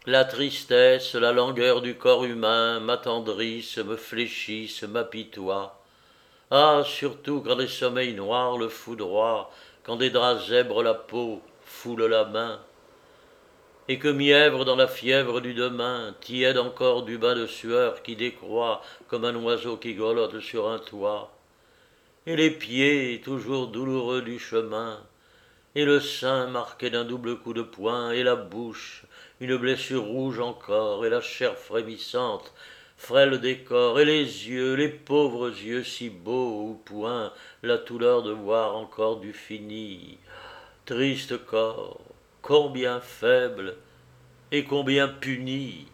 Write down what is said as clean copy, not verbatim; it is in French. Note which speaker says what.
Speaker 1: La tristesse, la langueur du corps humain m'attendrissent, me fléchissent, m'apitoient. Ah, surtout quand des sommeils noirs le foudroient, quand des draps zèbrent la peau, foulent la main, et que mièvre dans la fièvre du demain, tiède encore du bain de sueur qui décroît comme un oiseau qui grelotte sur un toit, et les pieds toujours douloureux du chemin, et le sein marqué d'un double coup de poing, et la bouche, une blessure rouge encore, et la chair frémissante, frêle décor, et les pauvres yeux si beaux où point la douleur de voir encore du fini. Triste corps, combien faible et combien puni.